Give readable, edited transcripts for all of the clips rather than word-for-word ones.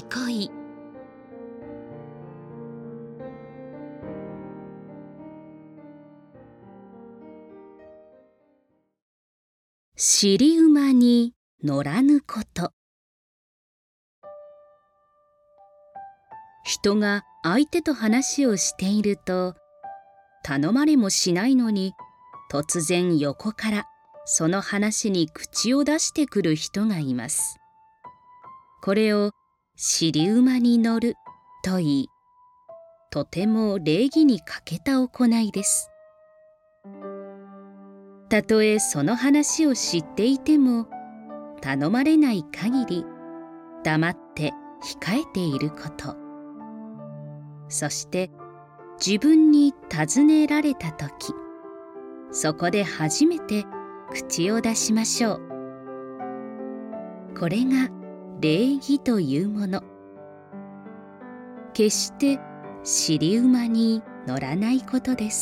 憩い。尻馬に乗らぬこと。人が相手と話をしていると、頼まれもしないのに突然横からその話に口を出してくる人がいます。これを尻馬に乗ると言い、とても礼儀に欠けた行いです。たとえその話を知っていても、頼まれない限り黙って控えていること。そして自分に尋ねられたとき、そこで初めて口を出しましょう。これが礼儀というもの。決して尻馬に乗らないことです。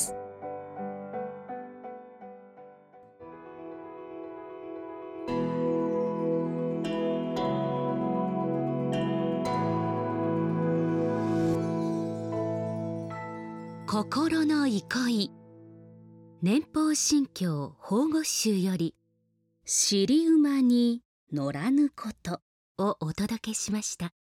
心の憩い。年俸信教法語集より、尻馬に乗らぬことをお届けしました。